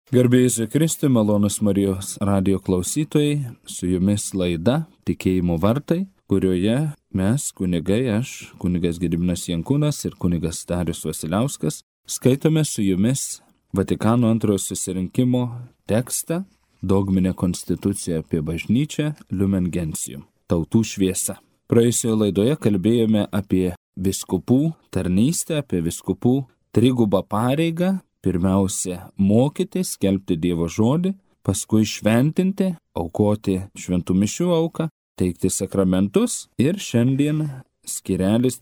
Garbė Jėzui Kristui, malonus Marijos radijo klausytojai, su jumis laida Tikėjimo vartai, kurioje mes, kunigai, aš, kunigas Gediminas Jankūnas ir kunigas Darius Vasiliauskas, skaitome su jumis Vatikano antrojo susirinkimo tekstą, dogminę konstituciją apie bažnyčią, Lumen Gentium, tautų šviesa. Praėjusioje laidoje kalbėjome apie vyskupų tarnystę, apie vyskupų trigubą pareigą. Pirmiausia, mokyti, skelbti Dievo žodį, paskui šventinti, aukoti šventų mišių auką, teikti sakramentus ir šiandien skirelis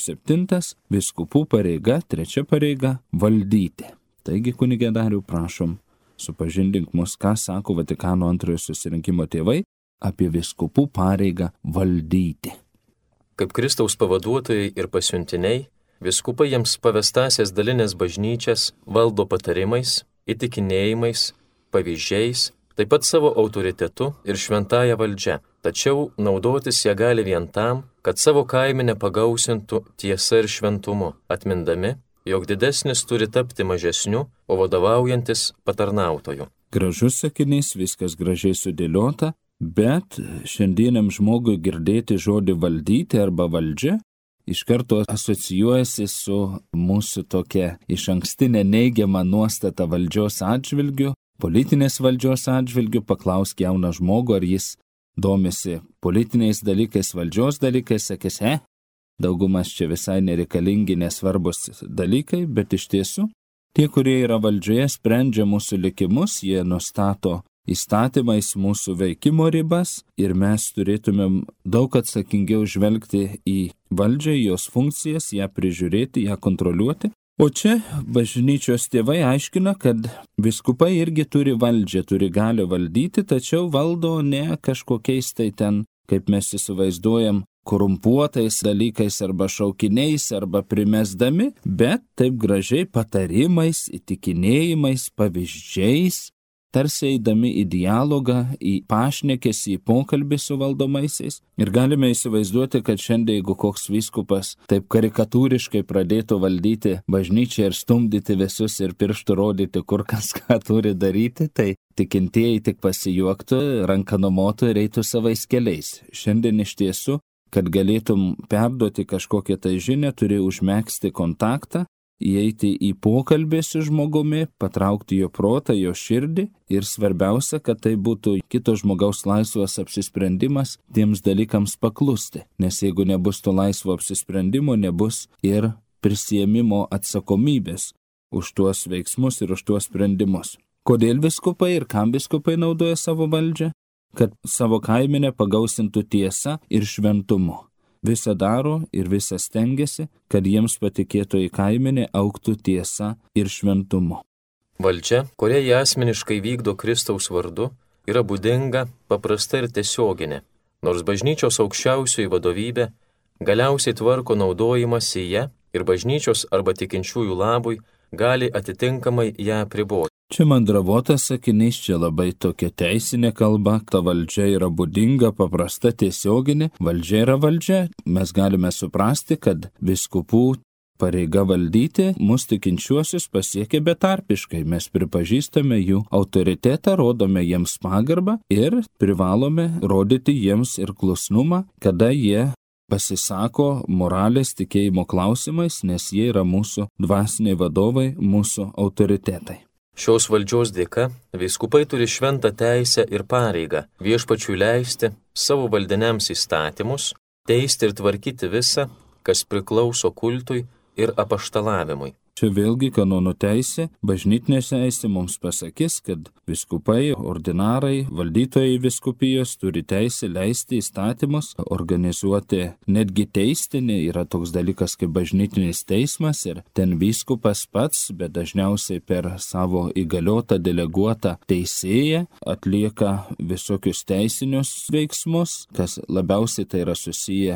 27, vyskupų pareiga, trečia pareiga - valdyti. Taigi, kunige Dariau, prašom, supažindink mus, ką sako Vatikano antrojo susirinkimo tėvai apie vyskupų pareigą valdyti. Kaip Kristaus pavaduotojai ir pasiuntiniai, vyskupai jiems pavestasias dalinės bažnyčias valdo patarimais, įtikinėjimais, pavyzdžiais, taip pat savo autoritetu ir šventąją valdžią. Tačiau naudotis ją gali vien tam, kad savo kaimenę pagausintų tiesa ir šventumu, atmindami, jog didesnis turi tapti mažesniu, o vadovaujantis patarnautoju. Gražus sakinys, viskas gražiai sudėliota, bet šiandieniam žmogui girdėti žodį valdyti arba valdžia iš karto asocijuojasi su mūsų tokia išankstinė neigiama nuostata valdžios atžvilgiu, politinės valdžios atžvilgiu. Paklausk jauną žmogų, ar jis domisi politiniais dalykais, valdžios dalykais, sakys, daugumas čia visai nereikalingi, nesvarbus dalykai, bet iš tiesų, tie, kurie yra valdžioje, sprendžia mūsų likimus, jie nustato įstatymais mūsų veikimo ribas ir mes turėtumėm daug atsakingiau žvelgti į valdžią, jos funkcijas, ją prižiūrėti, ją kontroliuoti. O čia bažnyčios tėvai aiškina, kad vyskupai irgi turi valdžią, turi galią valdyti, tačiau valdo ne kažkokiais tai ten, kaip mes įsivaizduojam, korumpuotais dalykais arba šaukiniais arba primesdami, bet taip gražiai patarimais, įtikinėjimais, pavyzdžiais, tarsi eidami į dialogą, į pašnekesį, į pokalbį su valdomaisiais. Ir galime įsivaizduoti, kad šiandien, jeigu koks vyskupas taip karikatūriškai pradėtų valdyti bažnyčią ir stumdyti visus ir pirštų rodyti, kur kas ką turi daryti, tai tikintieji tik pasijuoktų, ranką numotų ir eitų savais keliais. Šiandien iš tiesų, kad galėtum perduoti kažkokią tai žinią, turi užmegzti kontaktą, įeiti į pokalbį su žmogumi, patraukti jo protą, jo širdį ir svarbiausia, kad tai būtų kito žmogaus laisvas apsisprendimas tiems dalykams paklusti. Nes jeigu nebus to laisvo apsisprendimo, nebus ir prisiėmimo atsakomybės už tuos veiksmus ir už tuos sprendimus. Kodėl vyskupai ir kam vyskupai naudoja savo valdžią? Kad savo kaimenę pagausintų tiesa ir šventumu. Visa daro ir visa stengiasi, kad jiems patikėto į kaimenę augtų tiesa ir šventumu. Valdžia, kurią jie asmeniškai vykdo Kristaus vardu, yra būdinga, paprasta ir tiesioginė, nors bažnyčios aukščiausioji vadovybė galiausiai tvarko naudojimąsi ją ir bažnyčios arba tikinčiųjų labui gali atitinkamai ją apriboti. Čia mandravotas sakinys, čia labai tokia teisinė kalba, ta valdžia yra būdinga, paprasta, tiesioginė, valdžia yra valdžia. Mes galime suprasti, kad vyskupų pareiga valdyti mus tikinčiuosius pasiekia betarpiškai. Mes pripažįstame jų autoritetą, rodome jiems pagarbą ir privalome rodyti jiems ir klusnumą, kada jie pasisako moralės tikėjimo klausimais, nes jie yra mūsų dvasiniai vadovai, mūsų autoritetai. Šios valdžios dėka vyskupai turi šventą teisę ir pareigą viešpačiui leisti savo valdiniams įstatymus, teisti ir tvarkyti visą, kas priklauso kultui ir apaštalavimui. Čia vėlgi kanonų teisė, bažnytinė teisė mums pasakys, kad vyskupai, ordinarai, valdytojai vyskupijos turi teisę leisti įstatymus, organizuoti, netgi teistinį, yra toks dalykas kaip bažnytinis teismas ir ten vyskupas pats, bet dažniausiai per savo įgaliotą deleguotą teisėją atlieka visokius teisinius veiksmus, kas labiausiai tai yra susiję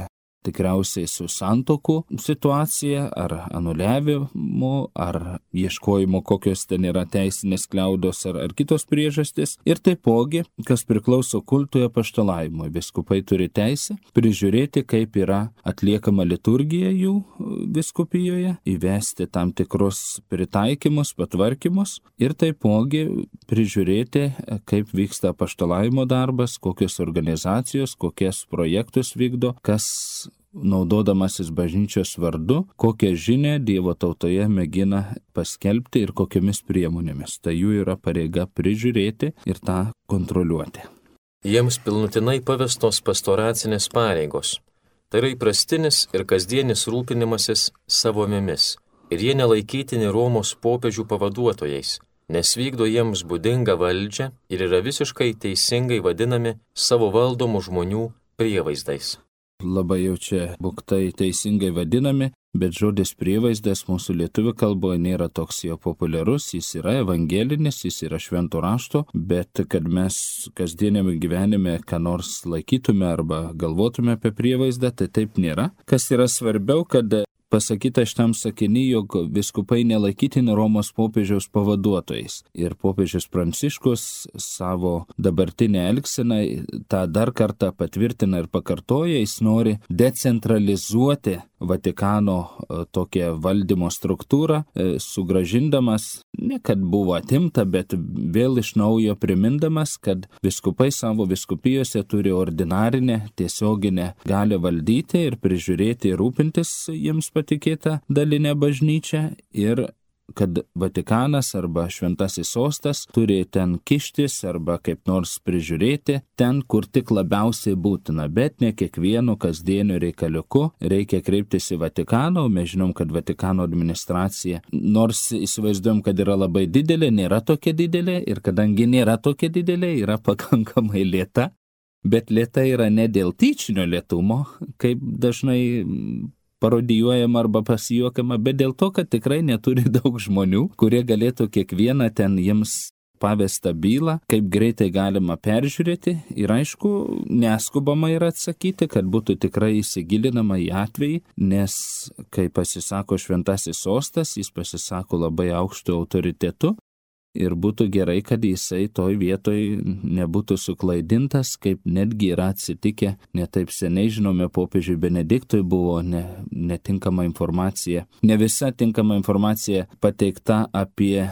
tikriausiai su santuokų situacija, ar anuliavimu, ar ieškojimo, kokios ten yra teisinės kliaudos ar kitos priežastys. Ir taipogi, kas priklauso kultui apaštalavimui, vyskupai turi teisę prižiūrėti, kaip yra atliekama liturgija jų vyskupijoje, įvesti tam tikrus pritaikymus, patvarkymus ir taipogi prižiūrėti, kaip vyksta apaštalavimo darbas, kokios organizacijos, kokias projektus vykdo, kas naudodamasis bažnyčios vardu, kokią žinią Dievo tautoje mėgina paskelbti ir kokiamis priemonėmis. Tai jų yra pareiga prižiūrėti ir tą kontroliuoti. Jiems pilnutinai pavestos pastoracinės pareigos. Tai yra įprastinis ir kasdienis rūpinimasis savomis. Ir jie nelaikytini Romos popiežių pavaduotojais, nes vykdo jiems būdingą valdžią ir yra visiškai teisingai vadinami savo valdomų žmonių prievaizdais. Labai jau čia buktai teisingai vadinami, bet žodis prievaizdas mūsų lietuvių kalboje nėra toks jau populiarus, jis yra evangelinis, jis yra švento rašto, bet kad mes kasdieniame gyvenime ką nors laikytume arba galvotume apie prievaizdą, tai taip nėra. Kas yra svarbiau, kad pasakyta šitam sakiny, jog vyskupai nelaikytini Romos popiežiaus pavaduotojais. Ir popiežius Pranciškus savo dabartinę elgseną tą dar kartą patvirtina ir pakartoja, jis nori decentralizuoti Vatikano tokią valdymo struktūrą, sugrąžindamas, ne kad buvo atimta, bet vėl iš naujo primindamas, kad vyskupai savo vyskupijose turi ordinarinę, tiesioginę galią valdyti ir prižiūrėti ir rūpintis jiems patikėtą dalinę bažnyčią ir kad Vatikanas arba Šventasis Sostas turi ten kištis arba kaip nors prižiūrėti ten, kur tik labiausiai būtina, bet ne kiekvienu kasdieniu reikaliuku reikia kreiptis į Vatikaną, o mes žinom, kad Vatikano administracija, nors įsivaizduojam, kad yra labai didelė, nėra tokia didelė ir kadangi nėra tokia didelė, yra pakankamai lėta, bet lėta yra ne dėl tyčinio lėtumo, kaip dažnai parodijuojama arba pasijuokama, bet dėl to, kad tikrai neturi daug žmonių, kurie galėtų kiekvieną ten jiems pavestą bylą, kaip greitai galima peržiūrėti ir aišku, neskubama yra atsakyti, kad būtų tikrai įsigilinama į atvejį, nes, kai pasisako Šventasis Sostas, jis pasisako labai aukštu autoritetu ir būtų gerai, kad jisai toj vietoj nebūtų suklaidintas, kaip netgi yra atsitikę, netaip seniai žinome, popiežiui Benediktui buvo netinkama informacija. Ne visa tinkama informacija pateikta apie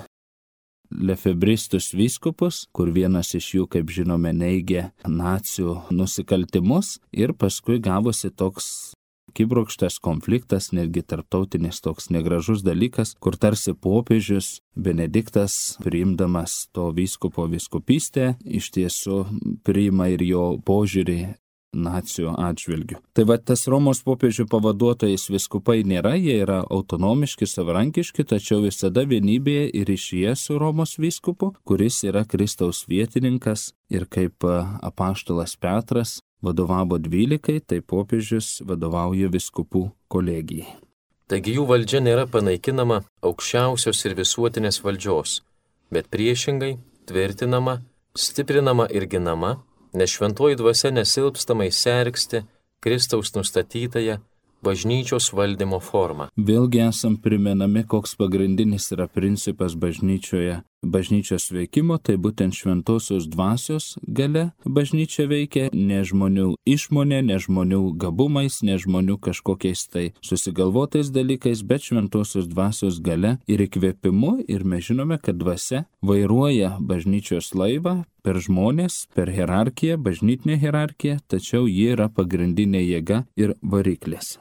lefebristus vyskupus, kur vienas iš jų, kaip žinome, neigė nacių nusikaltimus ir paskui gavosi toks kibrokštas konfliktas, netgi tarptautinis toks negražus dalykas, kur tarsi popiežius Benediktas, priimdamas to vyskupo vyskupystę, iš tiesų priima ir jo požiūrį nacijų atžvilgių. Tai va, tas Romos popiežių pavaduotojais vyskupai nėra, jie yra autonomiški, savarankiški, tačiau visada vienybėje ir ryšyje su Romos vyskupu, kuris yra Kristaus vietininkas ir kaip apaštalas Petras vadovavo 12, tai popiežius vadovauja vyskupų kolegijai. Taigi jų valdžia nėra panaikinama aukščiausios ir visuotinės valdžios, bet priešingai tvirtinama, stiprinama ir ginama, nes šventoji dvasia nesilpstamai sergsti Kristaus nustatytąją bažnyčios valdymo formą. Vėlgi esam primenami, koks pagrindinis yra principas bažnyčios veikimo, tai būtent šventosios dvasios galia bažnyčia veikia, ne žmonių išmonė, ne žmonių gabumais, ne žmonių kažkokiais tai susigalvotais dalykais, bet šventosios dvasios galia ir įkvėpimu, ir mes žinome, kad dvasia vairuoja bažnyčios laivą per žmonės, per hierarchiją, bažnytinę hierarchiją, tačiau ji yra pagrindinė jėga ir variklis.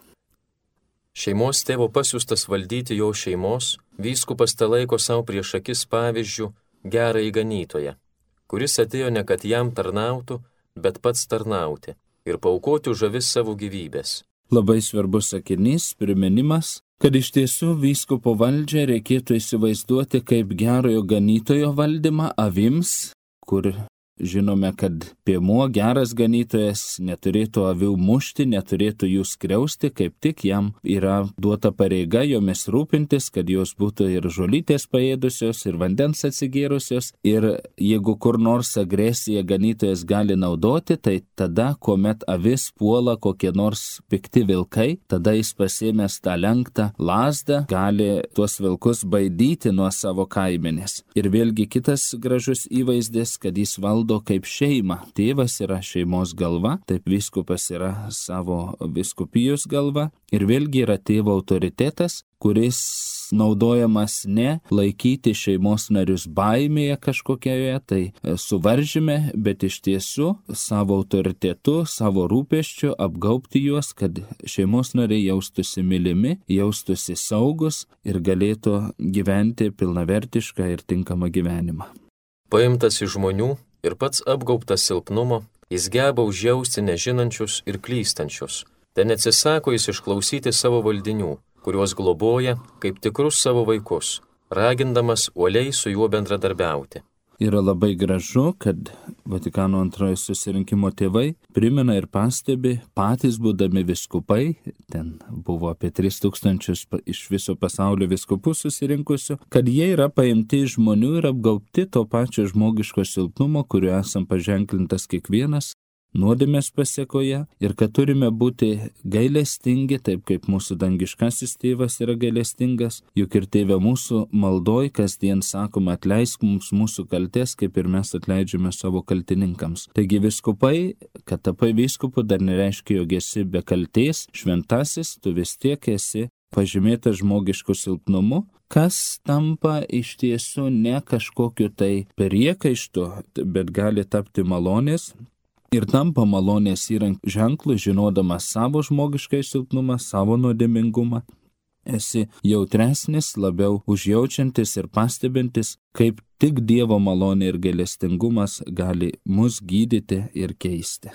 Šeimos tėvo pasiųstas valdyti jo šeimos, vyskupas tą laiko savo prieš akis pavyzdžių gerąjį ganytoją, kuris atėjo ne kad jam tarnautų, bet pats tarnauti ir paaukoti už avis savo gyvybės. Labai svarbus sakinys, priminimas, kad iš tiesų vyskupo valdžią reikėtų įsivaizduoti kaip gerojo ganytojo valdymą avims, kur žinome, kad piemuo, geras ganytojas, neturėtų avių mušti, neturėtų jų skriausti, kaip tik jam yra duota pareiga jomis rūpintis, kad jos būtų ir žolytės paėdusios, ir vandens atsigėrusios. Ir jeigu kur nors agresiją ganytojas gali naudoti, tai tada, kuomet avis puola kokie nors pikti vilkai, tada jis pasiėmęs tą lenktą lazdą gali tuos vilkus baidyti nuo savo kaimenės. Ir vėlgi kitas gražus įvaizdis, kad jis valdo kaip šeima. Tėvas yra šeimos galva, taip vyskupas yra savo vyskupijos galva. Ir vėlgi yra tėvo autoritetas, kuris naudojamas ne laikyti šeimos narius baimėje kažkokioje, tai suvaržyme, bet iš tiesų savo autoritetu, savo rūpesčiu apgaubti juos, kad šeimos nariai jaustųsi mylimi, jaustųsi saugus ir galėtų gyventi pilnavertišką ir tinkamą gyvenimą. Paimtas iš žmonių ir pats apgaubtas silpnumo, jis geba užjausti nežinančius ir klystančius. Ten atsisako jis išklausyti savo valdinių, kuriuos globoja kaip tikrus savo vaikus, ragindamas uoliai su juo bendradarbiauti. Yra labai gražu, kad Vatikano antrojo susirinkimo tėvai primena ir pastebi, patys būdami viskupai, ten buvo apie 3000 iš viso pasaulio viskupų susirinkusių, kad jie yra paimti iš žmonių ir apgaubti to pačio žmogiško silpnumo, kuriuo esam paženklintas kiekvienas nuodėmės pasėkoje, ir kad turime būti gailestingi, taip kaip mūsų dangiškasis tėvas yra gailestingas, juk ir tėve mūsų maldoj kasdien sakoma, atleisk mums mūsų kaltės, kaip ir mes atleidžiame savo kaltininkams. Taigi viskupai, kad tapai vyskupu, dar nereiškia, jog esi be kaltės, šventasis, tu vis tiek esi pažymėtas žmogišku silpnumu, kas tampa iš tiesų ne kažkokiu tai priekaištu, bet gali tapti malonės. Ir tampa malonės įrankiu ženklu, žinodamas savo žmogiškai silpnumą, savo nuodėmingumą. Esi jautresnis, labiau užjaučiantis ir pastebintis, kaip tik Dievo malonė ir gailestingumas gali mus gydyti ir keisti.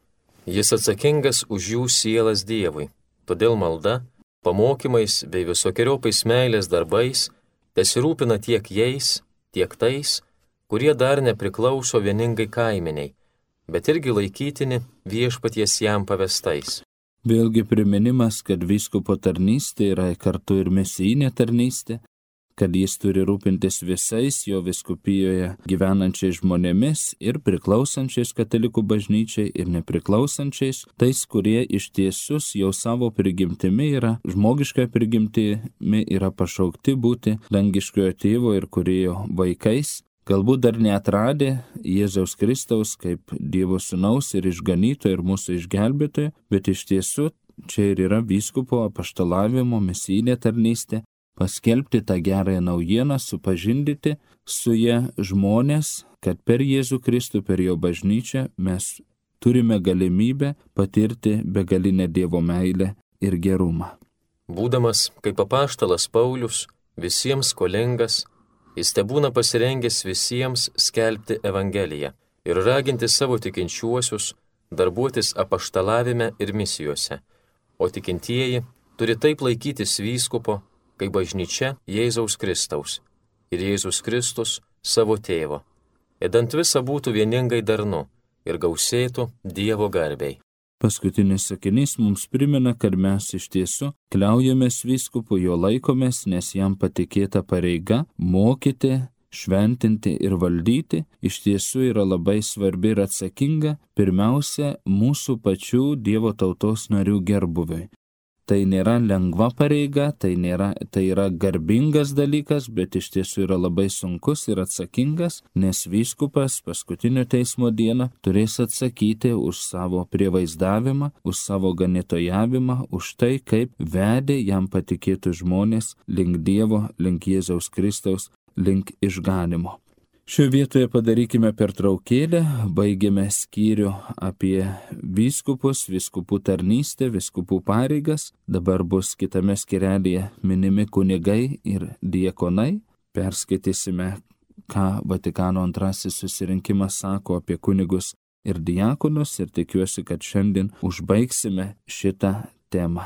Jis atsakingas už jų sielas Dievui, todėl malda, pamokymais bei visokiojopais meilės darbais tesirūpina tiek jais, tiek tais, kurie dar nepriklauso vieningai kaimeniai, bet irgi laikytini viešpaties jam pavestais. Vėlgi priminimas, kad vyskupo tarnystė yra kartu ir mesijinė tarnystė, kad jis turi rūpintis visais jo vyskupijoje gyvenančiais žmonėmis ir priklausančiais katalikų bažnyčiai ir nepriklausančiais, tais, kurie iš tiesus jau savo prigimtimi yra, žmogiška prigimtimi yra pašaukti būti dangiškojo tėvo ir kūrėjo vaikais. Galbūt dar neatradę Jėzaus Kristaus kaip Dievo sūnaus ir išganytojo ir mūsų išgelbėtojo, bet iš tiesų čia ir yra vyskupo apaštalavimo misijinė tarnystė, paskelbti tą gerąją naujieną, supažindyti su ja žmonės, kad per Jėzų Kristų, per jo bažnyčią mes turime galimybę patirti begalinę Dievo meilę ir gerumą. Būdamas kaip apaštalas Paulius, visiems skolingas, jis tebūna pasirengęs visiems skelbti Evangeliją ir raginti savo tikinčiuosius darbuotis apaštalavime ir misijose, o tikintieji turi taip laikytis vyskupo, kaip bažnyčia Jėzaus Kristaus ir Jėzus Kristus savo tėvo, idant visa būtų vieningai darnu ir gausėtų Dievo garbei. Paskutinis sakinys mums primena, kad mes iš tiesų kliaujamės vyskupu, jo laikomės, nes jam patikėta pareiga mokyti, šventinti ir valdyti iš tiesų yra labai svarbi ir atsakinga, pirmiausia, mūsų pačių Dievo tautos narių gerbuviui. Tai nėra lengva pareiga, tai yra garbingas dalykas, bet iš tiesų yra labai sunkus ir atsakingas, nes vyskupas paskutinio teismo dieną turės atsakyti už savo prievaizdavimą, už savo ganytojavimą, už tai, kaip vedė jam patikėtų žmonės link Dievo, link Jėzaus Kristaus, link išganimo. Šioje vietoje padarykime pertraukėlę, baigėme skyrių apie vyskupus, vyskupų tarnystę, vyskupų pareigas. Dabar bus kitame skyrelyje minimi kunigai ir diakonai. Perskaitysime, ką Vatikano antrasis susirinkimas sako apie kunigus ir diakonus ir tikiuosi, kad šiandien užbaigsime šitą temą.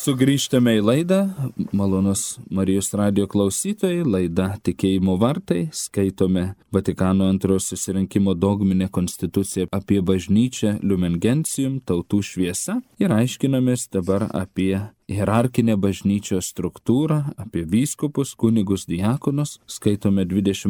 Sugrįžtame į laidą, malonus Marijos radijo klausytojai, laida Tikėjimo vartai, skaitome Vatikano antrojo susirinkimo dogminę konstituciją apie bažnyčią Lumen Gentium, tautų šviesa, ir aiškinamės dabar apie hierarchinę bažnyčios struktūrą, apie vyskupus, kunigus, diakonus, skaitome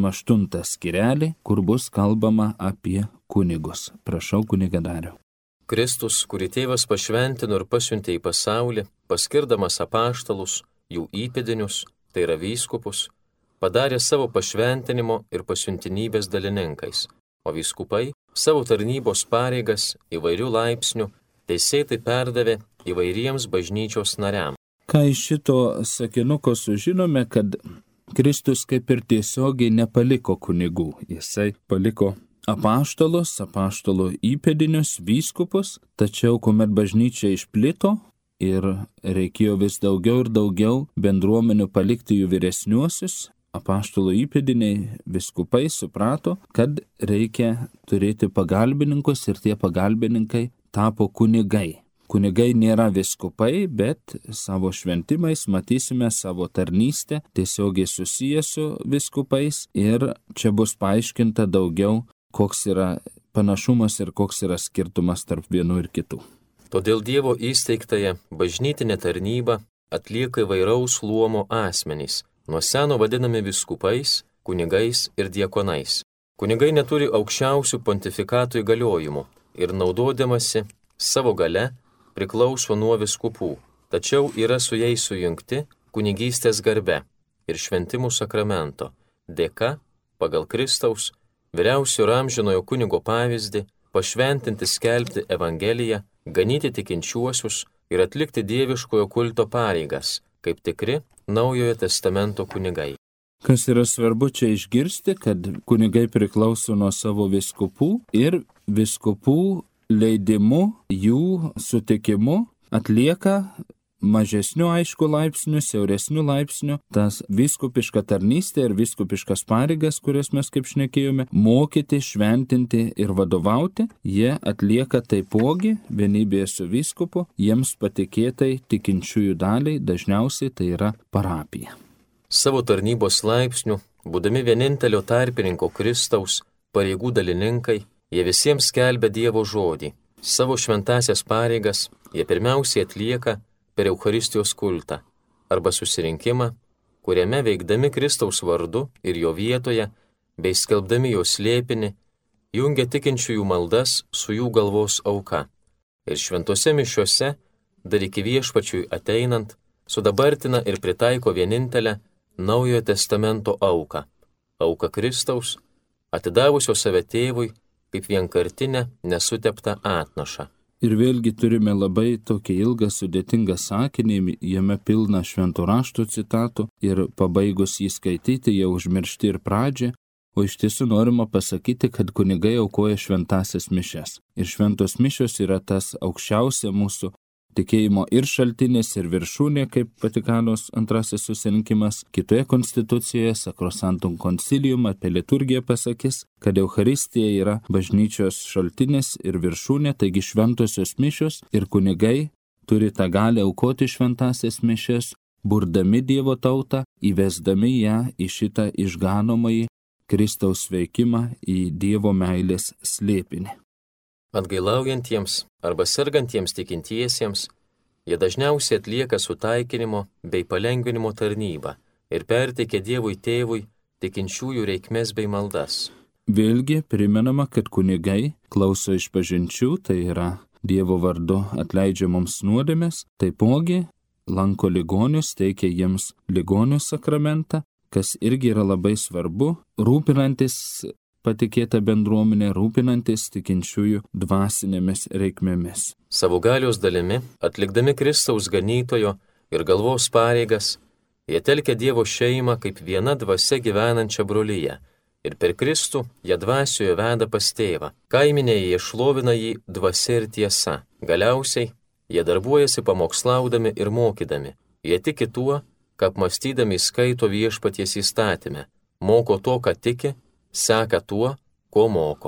28 skyrelį, kur bus kalbama apie kunigus. Prašau, kunige Dariau. Kristus, kurį tėvas pašventino ir pasiuntė į pasaulį, paskirdamas apaštalus, jų įpėdinius, tai yra vyskupus, padarė savo pašventinimo ir pasiuntinybės dalininkais, o vyskupai savo tarnybos pareigas įvairių laipsnių teisėtai perdavė įvairiems bažnyčios nariams. Ką iš šito sakinuko sužinome, kad Kristus kaip ir tiesiogiai nepaliko kunigų, jisai paliko apaštalus, apaštalų įpėdinius, vyskupus, tačiau kuomet bažnyčia išplito ir reikėjo vis daugiau ir daugiau bendruomenių palikti jų vyresniuosius, apaštalų įpėdiniai vyskupai suprato, kad reikia turėti pagalbininkus ir tie pagalbininkai tapo kunigai. Kunigai nėra vyskupai, bet savo šventimais matysime savo tarnystę tiesiogiai susiję su vyskupais ir čia bus paaiškinta daugiau, koks yra panašumas ir koks yra skirtumas tarp vienų ir kitų. Todėl Dievo įsteigtąją bažnytinę tarnybą atlieka įvairaus luomo asmenys, nuo seno vadinami vyskupais, kunigais ir diakonais. Kunigai neturi aukščiausių pontifikatų įgaliojimų ir naudodamasi savo gale priklauso nuo vyskupų, tačiau yra su jais sujungti kunigystės garbe ir šventimų sakramento dėka pagal Kristaus vyriausio ir amžinojo kunigo pavyzdį, pašventinti skelbti Evangeliją, ganyti tikinčiuosius ir atlikti dieviškojo kulto pareigas, kaip tikri Naujojo testamento kunigai. Kas yra svarbu čia išgirsti, kad kunigai priklauso nuo savo vyskupų ir vyskupų leidimu, jų sutikimu atlieka mažesnių aišku laipsnių, siauresnių laipsnių, tas vyskupiška tarnystė ir vyskupiškas pareigas, kurias mes kaip šnekėjome, mokyti, šventinti ir vadovauti, jie atlieka taipogi vienybėje su vyskupu, jiems patikėtai tikinčiųjų daliai, dažniausiai tai yra parapija. Savo tarnybos laipsnių, būdami vienintelio tarpininko Kristaus pareigų dalininkai, jie visiems skelbia Dievo žodį. Savo šventasias pareigas jie pirmiausiai atlieka per Eucharistijos kultą arba susirinkimą, kuriame veikdami Kristaus vardu ir jo vietoje, bei skelbdami jo slėpinį, jungia tikinčiųjų maldas su jų galvos auka. Ir šventose mišiose, dar iki viešpačiui ateinant, sudabartina ir pritaiko vienintelę Naujojo testamento auką Kristaus, atidavusio save tėvui kaip vienkartinę nesuteptą atnašą. Ir vėlgi turime labai tokį ilgą, sudėtingą sakinį, jame pilna švento rašto citatų ir pabaigus jį skaityti, jau užmiršti ir pradžią, o iš tiesų norima pasakyti, kad kunigai aukoja šventasias mišias. Ir šventos mišios yra tas aukščiausia mūsų tikėjimo ir šaltinis, ir viršūnė, kaip Vatikanos antrasis susirinkimas. Kitoje konstitucijoje, Sacrosanctum Concilium, apie liturgiją pasakys, kad Eucharistija yra bažnyčios šaltinis ir viršūnė, taigi šventosios mišios ir kunigai turi tą galę aukoti šventasias mišias, burdami Dievo tautą, įvesdami ją į šitą išganomąjį Kristaus veikimą, į Dievo meilės slėpinį. Atgailaujantiems arba sergantiems tikintiesiems, jie dažniausiai atlieka sutaikinimo bei palengvinimo tarnybą ir perteikia Dievui tėvui tikinčiųjų reikmes bei maldas. Vėlgi primenama, kad kunigai klauso išpažinčių, tai yra Dievo vardu atleidžia mums nuodėmes, taipogi lanko ligonius, teikia jiems ligonių sakramentą, kas irgi yra labai svarbu, rūpinantis patikėta bendruomenė, rūpinantis tikinčiųjų dvasinėmis reikmėmis. Savo galios dalimi, atlikdami Kristaus ganytojo ir galvos pareigas, jie telkia Dievo šeimą kaip viena dvasia gyvenančią brolyje ir per Kristų jie dvasioje veda pas tėvą. Kaiminėje jie šlovina jį dvasia ir tiesa. Galiausiai jie darbuojasi pamokslaudami ir mokydami. Jie tiki tuo, ką apmąstydami skaito viešpaties įstatyme, moko to, ką tiki, seka tuo, ko moko.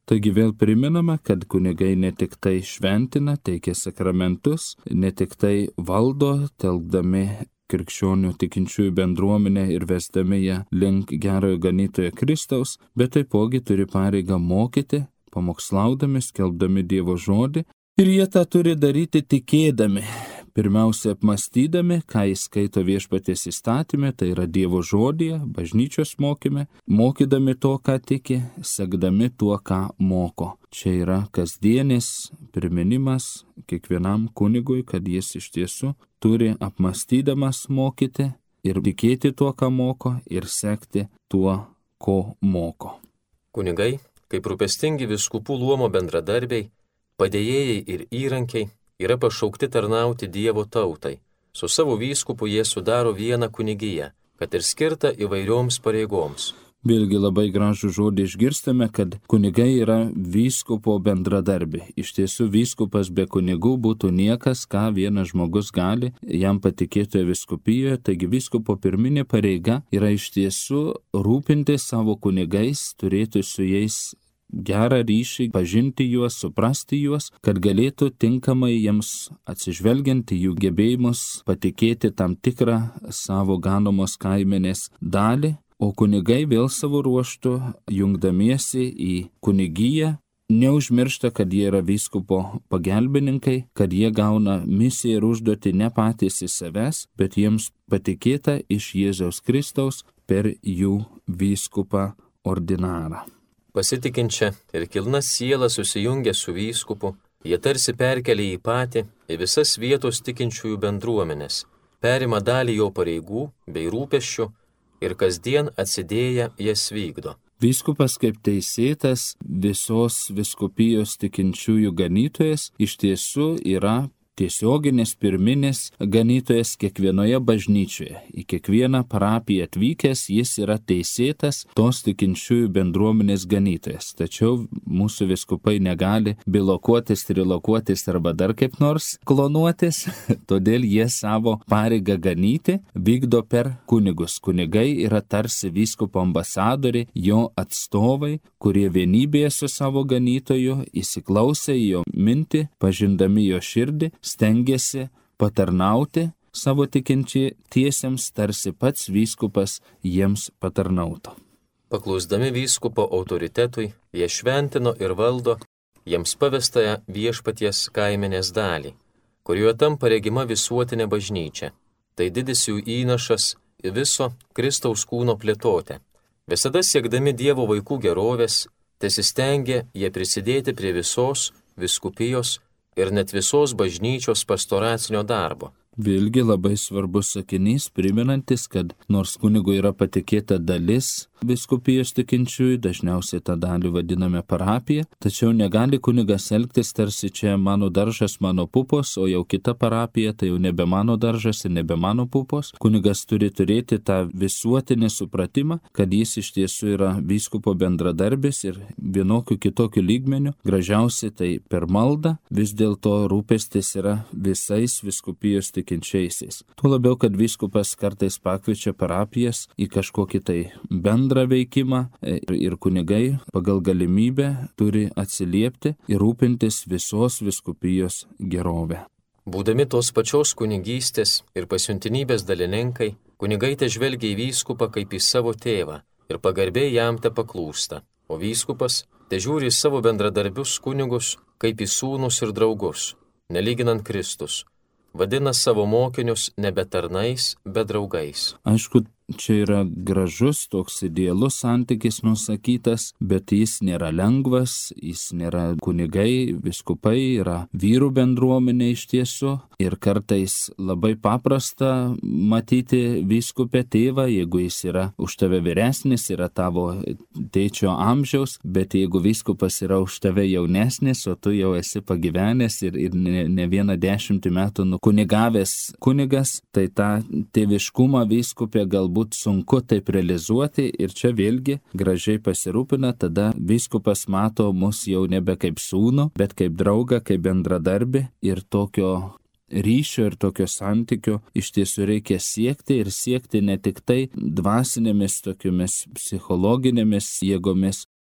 Taigi vėl priminame, kad kunigai ne tik tai šventina, teikia sakramentus, ne tik tai valdo, telkdami krikščionių tikinčiųjų bendruomenę ir vesdami ją link gerojo ganytojo Kristaus, bet taipogi turi pareigą mokyti, pamokslaudami, skelbdami Dievo žodį, ir jie tą turi daryti tikėdami. Pirmiausia, apmastydami, ką jis skaito Viešpaties įstatymė, tai yra Dievo žodyje, bažnyčios mokyme, mokydami to, ką tiki, sekdami tuo, ką moko. Čia yra kasdienis priminimas kiekvienam kunigui, kad jis iš tiesų turi apmastydamas mokyti ir tikėti tuo, ką moko, ir sekti tuo, ko moko. Kunigai, kaip rūpestingi vyskupų luomo bendradarbiai, padėjėjai ir įrankiai, yra pašaukti tarnauti Dievo tautai. Su savo vyskupu jie sudaro vieną kunigiją, kad ir skirtą įvairioms pareigoms. Vėlgi labai gražų žodį išgirstame, kad kunigai yra vyskupo bendradarbiai. Iš tiesų vyskupas be kunigų būtų niekas, ką vienas žmogus gali jam patikėtoje vyskupijoje. Taigi vyskupo pirminė pareiga yra iš tiesų rūpinti savo kunigais, turėti su jais gerą ryšį, pažinti juos, suprasti juos, kad galėtų tinkamai jiems atsižvelgiant į jų gebėjimus patikėti tam tikrą savo ganomos kaimenės dalį, o kunigai vėl savo ruožtu, jungdamiesi į kunigiją, neužmiršta, kad jie yra vyskupo pagelbininkai, kad jie gauna misiją ir užduotį ne patys į savęs, bet jiems patikėta iš Jėzaus Kristaus per jų vyskupą ordinarą. Pasitikinčią ir kilna siela susijungia su vyskupu, jie tarsi perkelia į patį, į visas vietos tikinčiųjų bendruomenės, perima dalį jo pareigų bei rūpesčių ir kasdien atsidėję jas vykdo. Vyskupas kaip teisėtas visos vyskupijos tikinčiųjų ganytojas iš tiesų yra tiesioginis pirminis ganytojas kiekvienoje bažnyčioje. Į kiekvieną parapiją atvykęs jis yra teisėtas tos tikinčiųjų bendruomenės ganytojas. Tačiau mūsų vyskupai negali bilokuotis, trilokuotis arba dar kaip nors klonuotis, todėl jie savo pareigą ganyti vykdo per kunigus. Kunigai yra tarsi vyskupo ambasadoriai, jo atstovai, kurie vienybėje su savo ganytoju įsiklausė į jo mintį, pažindami jo širdį, stengiasi patarnauti savo tikinčiesiems, tarsi pats vyskupas jiems patarnautų. Paklusdami vyskupo autoritetui, jie šventino ir valdo jiems pavestąją Viešpaties kaimenės dalį, kurioje tampa regima visuotinė bažnyčia. Tai didis jų įnašas į viso Kristaus kūno plėtotę. Visada siekdami Dievo vaikų gerovės, tesistengia jie prisidėti prie visos vyskupijos ir net visos bažnyčios pastoracinio darbo. Vėlgi labai svarbus sakinys, priminantis, kad nors kunigui yra patikėta dalis vyskupijos tikinčiųjų, dažniausiai tą dalį vadiname parapija, tačiau negali kunigas elgtis tarsi čia mano daržas, mano pupos, o jau kita parapija tai jau nebe mano daržas ir nebe mano pupos. Kunigas turi turėti tą visuotinį supratimą, kad jis iš tiesų yra vyskupo bendradarbis ir vienokių kitokių lygmenių. Gražiausiai tai per maldą, vis dėlto rūpestis yra visais vyskupijos tikinčiaisiais. Tuo labiau, kad vyskupas kartais pakviečia parapijas į kažkokį tai bendrą veikimą ir kunigai pagal galimybę turi atsiliepti ir rūpintis visos vyskupijos gerovę. Būdami tos pačios kunigystės ir pasiuntinybės dalininkai, kunigai te žvelgia į vyskupą kaip į savo tėvą ir pagarbiai jam te paklūsta, o vyskupas te žiūri į savo bendradarbius kunigus kaip į sūnus ir draugus, nelyginant Kristus. Vadina savo mokinius nebe tarnais, bet draugais. Aišku, čia yra gražus, toks idealus santykis nusakytas, bet jis nėra lengvas, jis nėra kunigai, vyskupai, yra vyrų bendruomenė iš tiesų. Ir kartais labai paprasta matyti vyskupę tėvą, jeigu jis yra už tave vyresnis, yra tavo tėčio amžiaus, bet jeigu vyskupas yra už tave jaunesnis, o tu jau esi pagyvenęs ir ne vieną 10 metų kunigavęs kunigas, tai tą tėviškumą vyskupė galbūt sunku taip realizuoti ir čia vėlgi gražiai pasirūpina, tada vyskupas mato mus jau nebe kaip sūnų, bet kaip draugą, kaip bendradarbį ir tokio ryšio ir tokio santykio iš tiesų reikia siekti ir siekti ne tik tai dvasinėmis tokiomis psichologinėmis jėgomis,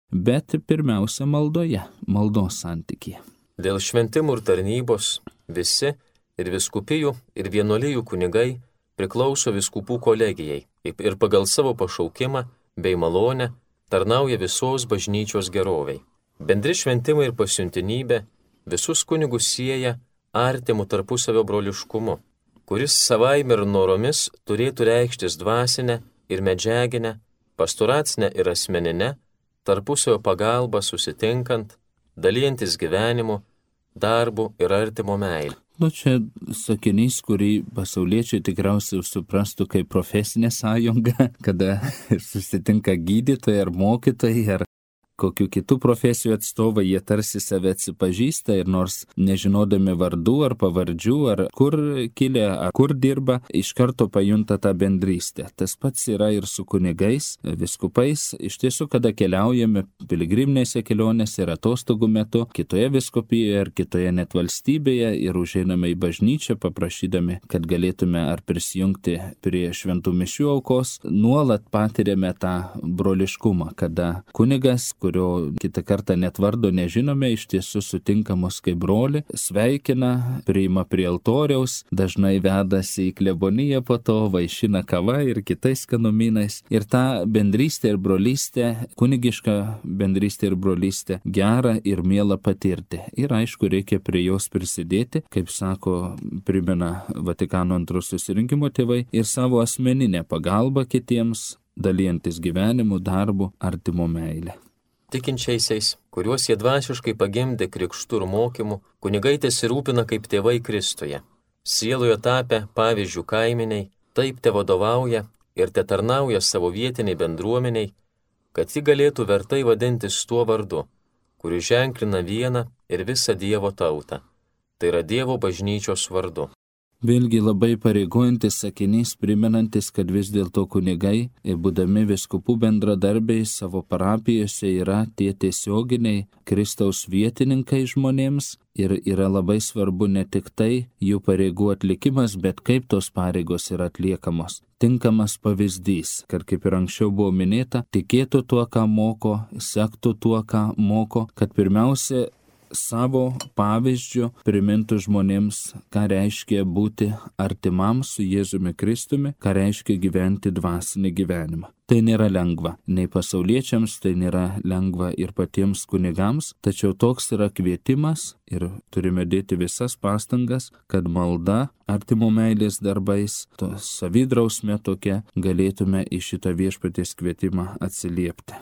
bet pirmiausia maldoje, maldos santykyje. Dėl šventimų ir tarnybos visi ir viskupijų, ir vienuolijų kunigai priklauso viskupų kolegijai ir pagal savo pašaukimą bei malonę tarnauja visos bažnyčios geroviai. Bendri šventimai ir pasiuntinybė visus kunigus sieja artimų tarpusavio broliškumu, kuris savaime ir noromis turėtų reikštis dvasinę ir medžiaginę, pastoracinę ir asmeninę, tarpusavio pagalbą susitinkant, dalyjantis gyvenimu, darbu ir artimo meilę. Čia sakinys, kurį pasauliečiai tikriausiai suprastų kaip profesinė sąjunga, kada susitinka gydytojai ar mokytojai ar kokių kitų profesijų atstovai, jie tarsi save atsipažįsta ir nors nežinodami vardų ar pavardžių, ar kur kilę, ar kur dirba, iš karto pajunta tą bendrystę. Tas pats yra ir su kunigais, viskupais. Iš tiesų, kada keliaujame piligriminėse kelionėse ir atostogų metu, kitoje viskupijoje ar kitoje net valstybėje ir užeiname į bažnyčią, paprašydami, kad galėtume ar prisijungti prie šventų mišių aukos, nuolat patiriame tą broliškumą, kada kunigas, kurio kitą kartą net vardo nežinome, iš tiesų sutinka mus kaip broli, sveikina, priima prie altoriaus, dažnai vedasi į kleboniją po to, vaišina kava ir kitais skanumynais. Ir ta bendrystė ir brolystė, kunigiška bendrystė ir brolystė, gera ir miela patirti. Ir aišku, reikia prie jos prisidėti, kaip sako, primena Vatikano II susirinkimo tėvai, ir savo asmeninę pagalbą kitiems, dalyjantis gyvenimu, darbu, artimo meilę. Tikinčiaisiais, kuriuos jie dvasiškai pagimdė krikštų ir mokymų, kunigai tesirūpina kaip tėvai Kristuje. Sieloje tapę pavyzdžių kaiminiai, taip te vadovauja ir te tarnauja savo vietiniai bendruomeniai, kad ji galėtų vertai vadintis tuo vardu, kuris ženklina vieną ir visą Dievo tautą. Tai yra Dievo bažnyčios vardu. Vėlgi labai pareigojantis sakinys, primenantis, kad vis dėlto kunigai, būdami viskupų bendradarbiai savo parapijose, yra tie tiesioginiai Kristaus vietininkai žmonėms ir yra labai svarbu ne tik tai jų pareigų atlikimas, bet kaip tos pareigos yra atliekamos. Tinkamas pavyzdys, kad kaip ir anksčiau buvo minėta, tikėtų tuo, ką moko, sektų tuo, ką moko, kad pirmiausia, savo pavyzdžių primintų žmonėms, ką reiškia būti artimam su Jėzumi Kristumi, ką reiškia gyventi dvasinį gyvenimą. Tai nėra lengva, nei pasauliečiams, tai nėra lengva ir patiems kunigams, tačiau toks yra kvietimas ir turime dėti visas pastangas, kad malda, artimo meilės darbais, to savidrausmė tokia, galėtume į šitą viešpaties kvietimą atsiliepti.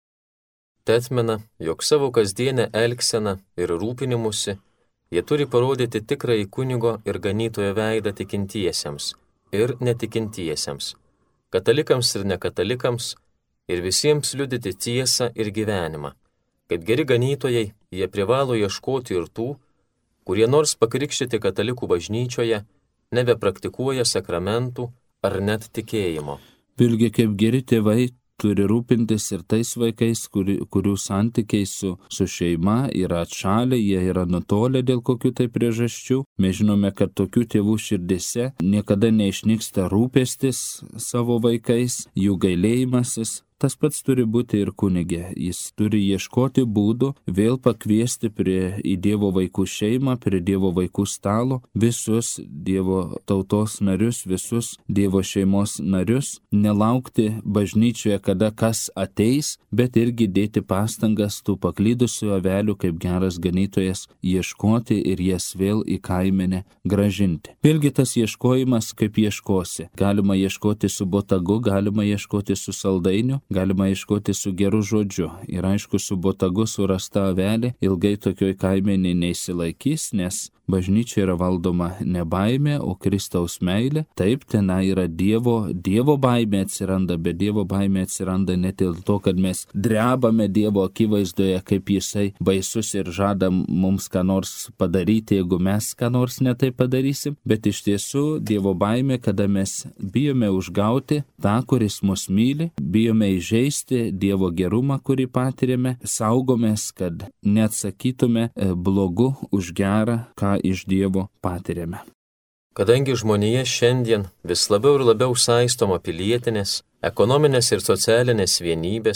Tetmena, jog savo kasdienę elgseną ir rūpinimusi jie turi parodyti tikrąjį kunigo ir ganytojo veidą tikintiesiems ir netikintiesiems, katalikams ir nekatalikams, ir visiems liudyti tiesą ir gyvenimą. Kaip geri ganytojai, jie privalo ieškoti ir tų, kurie nors pakrikštyti katalikų bažnyčioje, nebepraktikuoja sakramentų ar net tikėjimo. Vėlgi kaip geri tėvai, turi rūpintis ir tais vaikais, kurių santykiai su šeima yra atšalę, jie yra nutolę dėl kokių tai priežasčių. Mes žinome, kad tokių tėvų širdise niekada neišnyksta rūpestis savo vaikais, jų gailėjimasis. Tas pats turi būti ir kunigė. Jis turi ieškoti būdų vėl pakviesti į Dievo vaikų šeimą, prie Dievo vaikų stalo visus Dievo tautos narius, visus Dievo šeimos narius, nelaukti bažnyčioje, kada kas ateis, bet irgi dėti pastangas tų paklydusių avelių, kaip geras ganytojas, ieškoti ir jas vėl į kaimenę gražinti. Vėlgi tas ieškojimas, kaip ieškosi. Galima ieškoti su botagu, galima ieškoti su saldainiu, galima ieškoti su geru žodžiu. Ir aišku, su botagu surasta avelė ilgai tokioj kaimenėj neįsilaikys, nes bažnyčia yra valdoma ne baimė, o Kristaus meilė. Taip, ten yra Dievo baimė atsiranda, bet Dievo baimė atsiranda ne dėl to, kad mes drebame Dievo akivaizdoje, kaip jisai baisus ir žada mums ką nors padaryti, jeigu mes ką nors netai padarysim, bet iš tiesų Dievo baimė, kada mes bijome užgauti tą, kuris mus myli, bijome įžeisti Dievo gerumą, kurį patiriame, saugomės, kad neatsakytume blogu už gerą, ką iš Dievo patiriame. Kadangi žmonija šiandien vis labiau ir labiau saistoma pilietinės, ekonominės ir socialinės vienybės,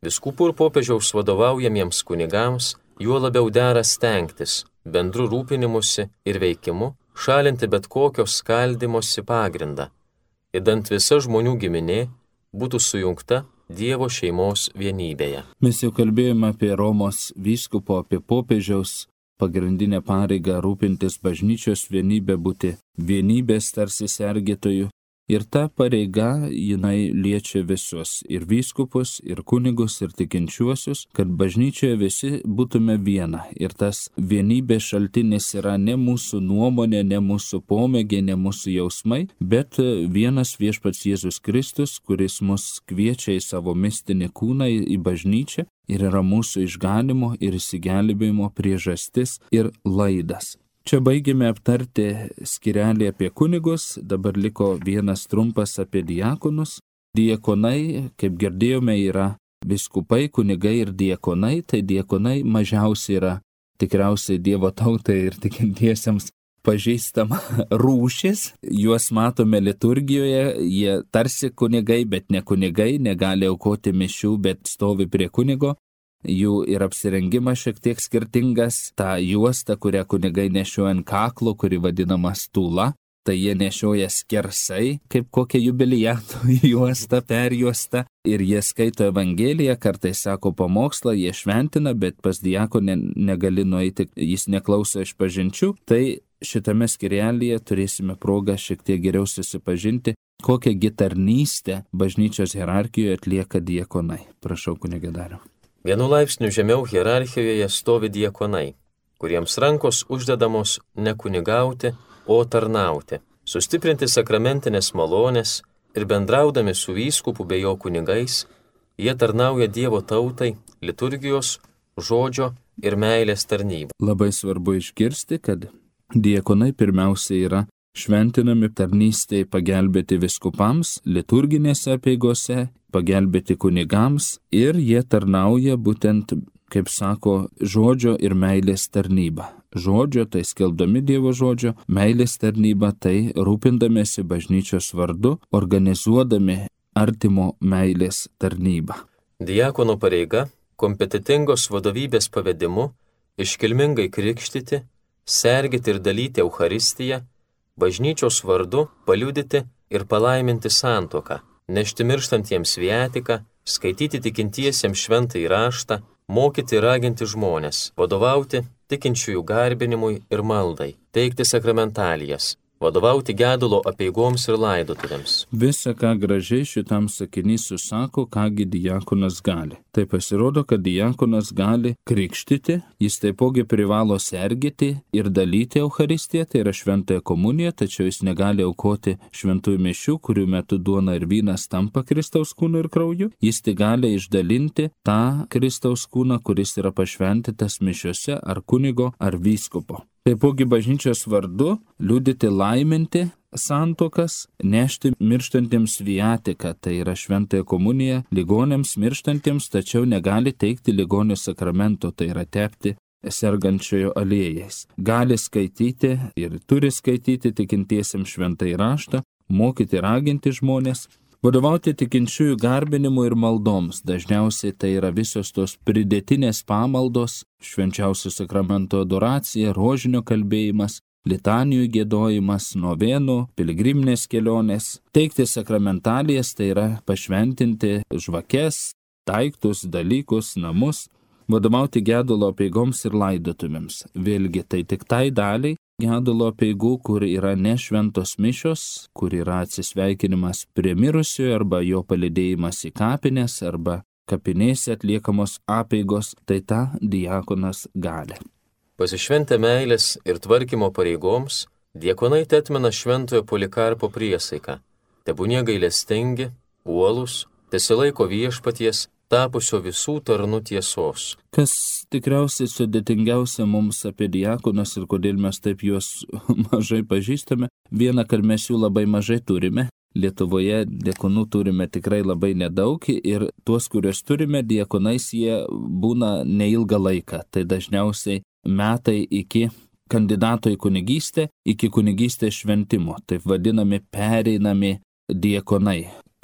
Vyskupų ir popiežiaus vadovaujamiems kunigams juo labiau dera stengtis bendru rūpinimusi ir veikimu šalinti bet kokio skaldimosi pagrindą, idant visa žmonių giminė būtų sujungta Dievo šeimos vienybėje. Mes jau kalbėjome apie Romos vyskupo, apie popiežiaus pagrindinę pareigą rūpintis bažnyčios vienybę, būti vienybės tarsi sergėtojų. Ir ta pareiga, jinai liečia visus, ir vyskupus, ir kunigus, ir tikinčiuosius, kad bažnyčioje visi būtume viena. Ir tas vienybės šaltinis yra ne mūsų nuomonė, ne mūsų pomėgė, ne mūsų jausmai, bet vienas viešpats Jėzus Kristus, kuris mus kviečia į savo mistinį kūną, į bažnyčią, ir yra mūsų išganimo ir išsigelbėjimo priežastis ir laidas. Čia baigėme aptarti skirelį apie kunigus, dabar liko vienas trumpas apie diakonus. Diakonai, kaip girdėjome, yra vyskupai, kunigai ir diakonai, tai diakonai mažiausiai yra tikriausiai Dievo tautai ir tikintiesiems pažįstama rūšis. Juos matome liturgijoje, jie tarsi kunigai, bet ne kunigai, negali aukoti mišių, bet stovi prie kunigo. Jų ir apsirengimas šiek tiek skirtingas, ta juosta, kurią kunigai nešioja ant kaklo, kuri vadinama stula, tai jie nešioja skersai, kaip kokia jubiliatų juosta, perjuosta, ir jie skaito Evangeliją, kartais sako pamokslą, jie šventina, bet pas diakoną negali nueiti, jis neklauso išpažinčių, tai šitame skirelyje turėsime progą šiek tiek geriau susipažinti, kokią gitarnystę bažnyčios hierarchijoje atlieka diakonai. Prašau, kunige Dariau. Vienu laipsniu žemiau hierarchijoje stovi diakonai, kuriems rankos uždedamos ne kunigauti, o tarnauti, sustiprinti sakramentinės malonės ir bendraudami su vyskupu bei jo kunigais, jie tarnauja Dievo tautai, liturgijos, žodžio ir meilės tarnybą. Labai svarbu išgirsti, kad diakonai pirmiausia yra šventinami tarnystėje pagelbėti vyskupams, liturginėse apeigose, pagelbėti kunigams ir jie tarnauja būtent, kaip sako, žodžio ir meilės tarnyba. Žodžio, tai skelbdami Dievo žodžio, meilės tarnyba, tai rūpindamėsi bažnyčios vardu, organizuodami artimo meilės tarnybą. Diakono pareiga, kompetitingos vadovybės pavedimu, iškilmingai krikštyti, sergėti ir dalyti Eucharistiją, bažnyčios vardu paliudyti ir palaiminti santuoką, nešti mirštantiems viatiką, skaityti tikintiesiems šventąjį raštą, mokyti ir raginti žmones, vadovauti tikinčiųjų garbinimui ir maldai, teikti sakramentalijas, vadovauti gedulo apeigoms ir laidotuvėms. Visa, ką gražiai šitam sakiny susako, kągi diakonas gali. Tai pasirodo, kad diakonas gali krikštyti, jis taipogi privalo sergėti ir dalyti Eucharistiją, tai yra šventąją komuniją, tačiau jis negali aukoti šventųjų mišių, kurių metu duona ir vynas tampa Kristaus kūnu ir krauju. Jis tik gali išdalinti tą Kristaus kūną, kuris yra pašventytas mišiose ar kunigo ar vyskupo. Taipogi bažnyčios vardu liudyti laiminti santuokas, nešti mirštantiems viatiką, tai yra šventąją komuniją ligoniams mirštantiems, tačiau negali teikti ligonio sakramento, tai yra tepti sergančiojo aliejais. Gali skaityti ir turi skaityti tikintiesiems šventąjį raštą, mokyti raginti žmonės, vadovauti tikinčiųjų garbinimu ir maldoms. Dažniausiai tai yra visos tos pridėtinės pamaldos, švenčiausio sakramento adoracija, rožinio kalbėjimas, litanijų giedojimas, novenų, piligriminės kelionės. Teikti sakramentalijas, tai yra pašventinti žvakes, daiktus, dalykus, namus, vadovauti gedulo apeigoms ir laidotuvėms. Vėlgi, tai tik tai daliai gedulo apeigų, kur yra ne šventos mišios, kur yra atsisveikinimas prie mirusiojo arba jo palydėjimas į kapines arba kapinėse atliekamos apeigos, tai tą diakonas gali. Pasišventę meilės ir tvarkymo pareigoms, diakonai tetmina šventojo Polikarpo priesaiką. Tebūnie gailestingi, uolūs, tesilaiko viešpaties, tapusio visų tarnų tiesos. Kas tikriausiai sudėtingiausia mums apie diakonus ir kodėl mes taip juos mažai pažįstame, viena, kad mes jų labai mažai turime. Lietuvoje diakonų turime tikrai labai nedaug ir tuos, kuriuos turime, diakonais jie būna neilgą laiką. Tai dažniausiai metai iki kandidato į kunigystę, iki kunigystės šventimo, taip vadinami pereinami diakonai.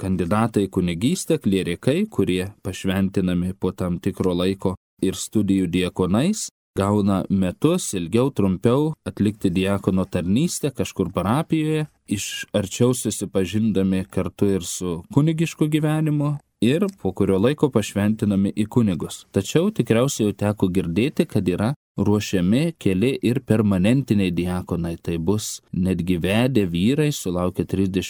kandidatai kunigystę, klierikai, kurie pašventinami po tam tikro laiko ir studijų diakonais, gauna metus, ilgiau, trumpiau atlikti diakono tarnystę kažkur parapijoje, iš arčiau susipažindami kartu ir su kunigišku gyvenimu ir po kurio laiko pašventinami į kunigus. Tačiau tikriausiai jau teko girdėti, kad yra ruošiami keli ir permanentiniai diakonai. Tai bus netgi vedę vyrai, sulaukę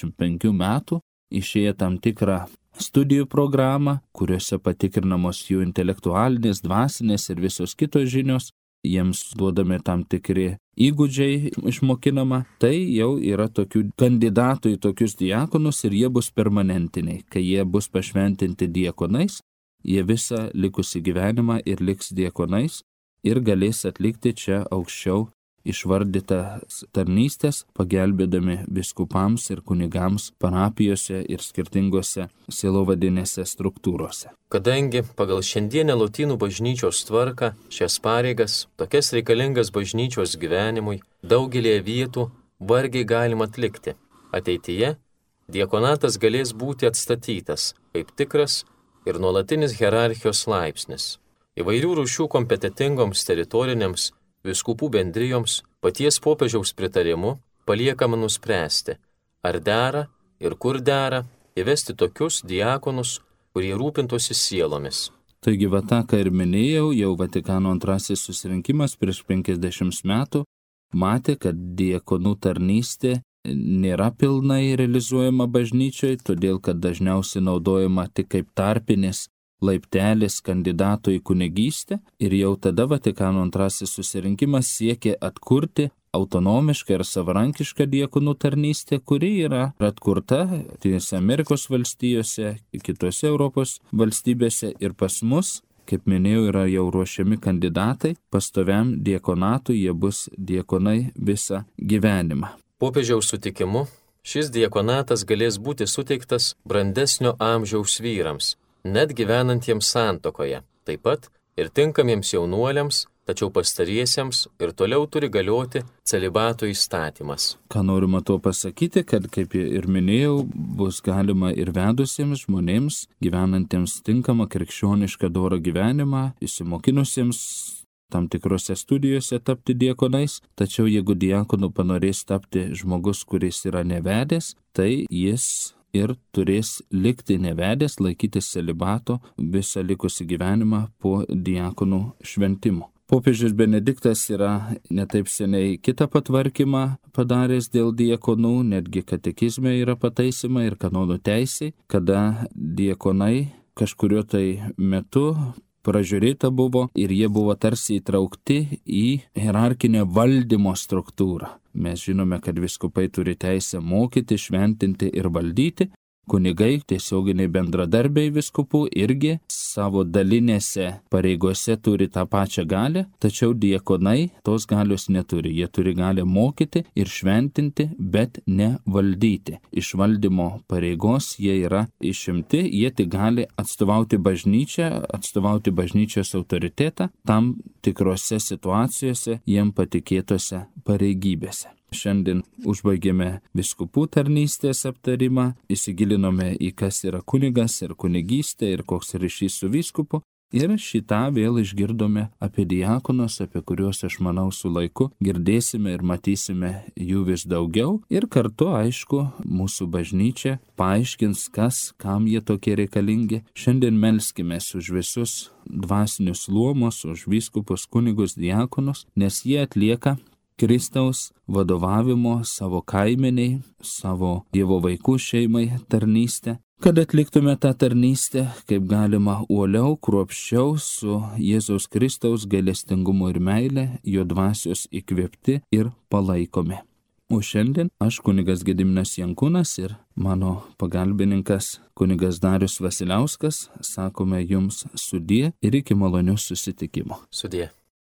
35 metų, išėję tam tikrą studijų programą, kuriuose patikrinamos jų intelektualinės, dvasinės ir visos kitos žinios, jiems duodami tam tikri įgūdžiai išmokinama, tai jau yra tokių kandidatų į tokius diakonus ir jie bus permanentiniai. Kai jie bus pašventinti diakonais, jie visą likusį gyvenimą ir liks diakonais ir galės atlikti čia aukščiau išvardytas tarnystės, pagelbėdami viskupams ir kunigams parapijose ir skirtingose sielovadinėse struktūrose. Kadangi pagal šiandienę Lotynų bažnyčios tvarką šias pareigas, tokias reikalingas bažnyčios gyvenimui, daugelėje vietų vargiai galima atlikti. Ateityje diakonatas galės būti atstatytas kaip tikras ir nuolatinis hierarchijos laipsnis. Įvairių rūšių kompetitingoms teritorinėms viskupų bendrijoms paties popiežiaus pritarimu paliekama nuspręsti, ar dera ir kur dera įvesti tokius diakonus, kurie rūpintųsi sielomis. Taigi, va tą, ką ir minėjau, jau Vatikano antrasis susirinkimas prieš 50 metų matė, kad diakonų tarnystė nėra pilnai realizuojama bažnyčiai, todėl kad dažniausiai naudojama tik kaip tarpinis laiptelis kandidatų į kunigystę ir jau tada Vatikano antrasis susirinkimas siekė atkurti autonomišką ir savarankišką diakonų tarnystę, kuri yra atkurta Jungtinėse Amerikos valstijose, kitose Europos valstybėse ir pas mus, kaip minėjau, yra jau ruošiami kandidatai pastoviam diakonatui, jie bus diakonai visą gyvenimą. Popiežiaus sutikimu šis diakonatas galės būti suteiktas brandesnio amžiaus vyrams, net gyvenantiems santuokoje, taip pat ir tinkamiems jaunuoliams, tačiau pastariesiems ir toliau turi galioti celibato įstatymas. Ką norima to pasakyti, kad, kaip ir minėjau, bus galima ir vedusiems žmonėms, gyvenantiems tinkamą krikščionišką dorą gyvenimą, įsimokinusiems tam tikrose studijose tapti diakonais, tačiau jeigu diakonu panorės tapti žmogus, kuris yra nevedęs, tai jis ir turės likti nevedęs, laikytis celibato visą likusį gyvenimą po diakonų šventimo. Popiežius Benediktas yra netaip seniai kitą patvarkymą padaręs dėl diakonų, netgi katekizme yra pataisymai ir kanonų teisė, kada diakonai kažkuriuo tai metu pražiūrėta buvo ir jie buvo tarsi įtraukti į hierarchinę valdymo struktūrą. Mes žinome, kad viskupai turi teisę mokyti, šventinti ir valdyti. Kunigai, tiesioginiai bendradarbiai viskupų, irgi savo dalinėse pareigose turi tą pačią galią, tačiau diakonai tos galios neturi. Jie turi galią mokyti ir šventinti, bet ne valdyti. Iš valdymo pareigos jie yra išimti, jie tik gali atstovauti bažnyčią, atstovauti bažnyčios autoritetą tam tikrose situacijose jiem patikėtose pareigybėse. Šiandien užbaigėme viskupų tarnystės aptarimą, įsigilinome į kas yra kunigas ir kunigystė ir koks ryšys su vyskupu. Ir šitą vėl išgirdome apie diakonus, apie kuriuos, aš manau, su laiku girdėsime ir matysime jų vis daugiau. Ir kartu, aišku, mūsų bažnyčia paaiškins, kas, kam jie tokie reikalingi. Šiandien melskimės už visus dvasinius luomus, už vyskupus, kunigus, diakonus, nes jie atlieka Kristaus vadovavimo savo kaimeniai, savo Dievo vaikų šeimai tarnystę, kad atliktume tą tarnystę kaip galima uoliau, kruopščiau su Jėzaus Kristaus gailestingumu ir meile, jo dvasios įkvėpti ir palaikomi. O šiandien aš kunigas Gediminas Jankūnas ir mano pagalbininkas kunigas Darius Vasiliauskas sakome jums sudie ir iki malonių susitikimų. Sudie.